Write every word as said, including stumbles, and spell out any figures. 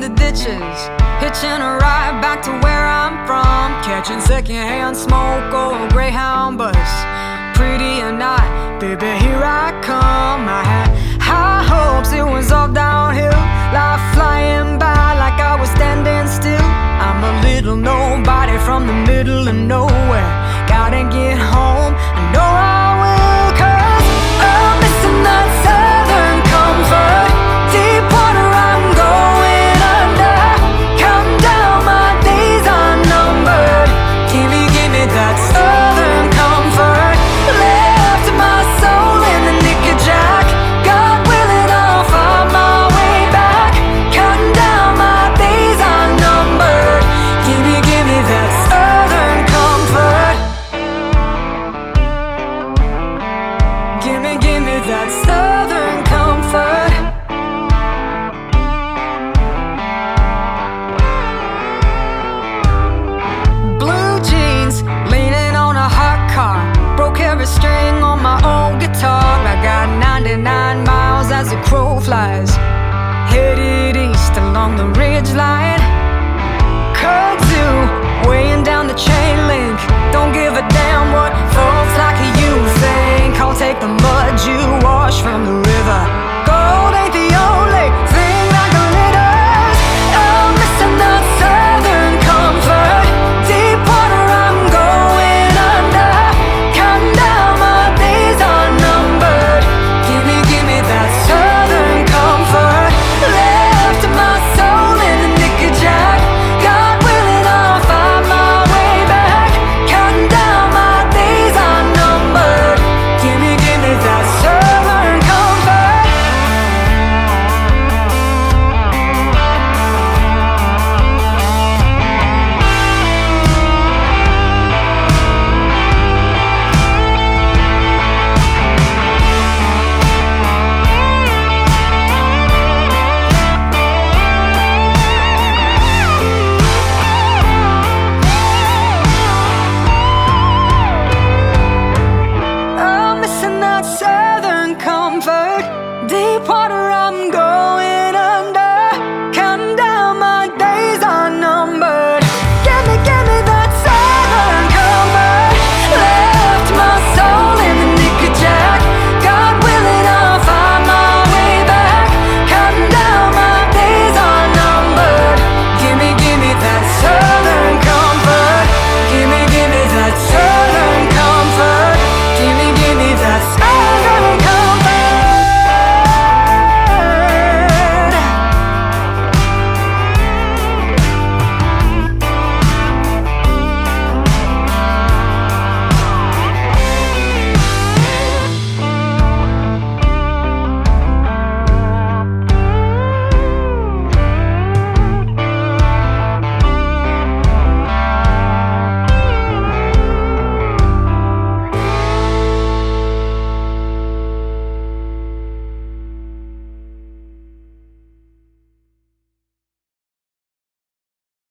the ditches, hitching a ride back to where I'm from, catching secondhand smoke or a Greyhound bus. Pretty or not, baby, here I come. I had high hopes, it was all downhill, life flying by like I was standing still. I'm a little nobody from the middle of nowhere, gotta get home, I know I will, cause I'm missing that southern comfort. Deep water, I'm going under, counting down my days unnumbered. Give me, give me that southern comfort. Left my soul in the knickerjack, God willing I'll find my way back, counting down my days unnumbered. Give me, give me that southern comfort. Give me, give me that southern comfort. Blue jeans, leaning on a hot car, broke every string on my old guitar. I got ninety-nine miles as the crow flies, headed east along the ridge line. Kudzu, weighing down the chain link, don't give a damn what folks like you think. I'll take the mud you wash from the river, gold ain't the only